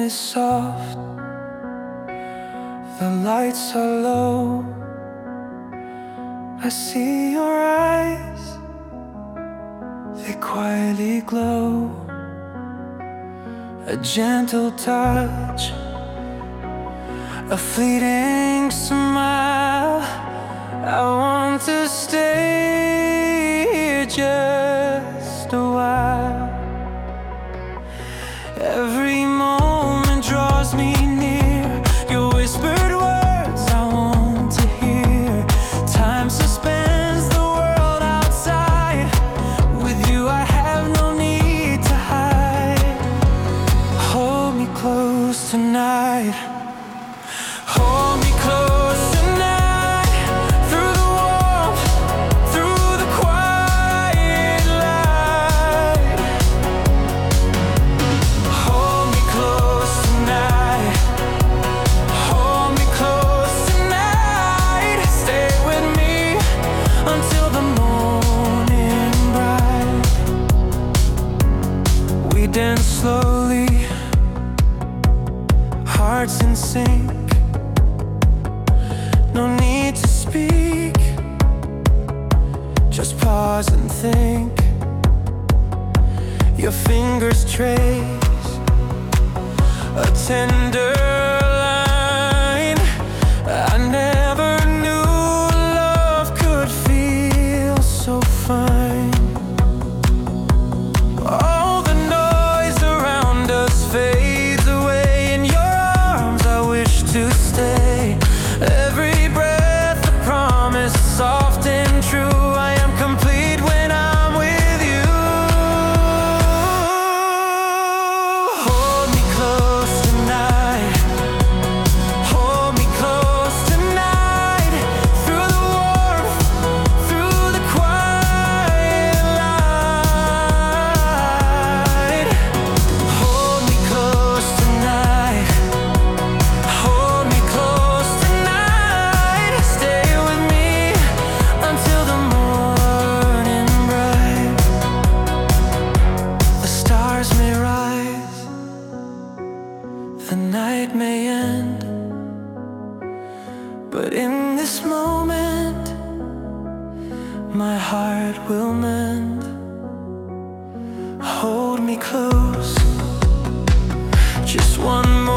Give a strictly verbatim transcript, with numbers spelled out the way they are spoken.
is soft, the lights are low. I see your eyes, they quietly glow. A gentle touch, a fleeting smile. I want to stay here just a while. Every moment draws me near, your whispered words I want to hear. Time suspends the world outside. With you I have no need to hide. Hold me close tonight. Hold me close tonight. Through the warmth, through the quiet light. Hold me close tonight. Hold me close tonight. Stay with me until the morning bright. We dance slowly, hearts in sync. No need to speak, just pause and think. Your fingers trace a tender line. I never knew love could feel so fine. All the noise around us fades away. In your arms I wish to stay. Every breath a promise, soft and true. I am complete when I'm with you. Hold me close tonight. Hold me close tonight. Through the warmth, through the quiet light. Hold me close tonight. Hold me close tonight. Stay with me until the morning bright. The stars may rise, the night may end, but in this moment my heart will mend. Hold me close, just one more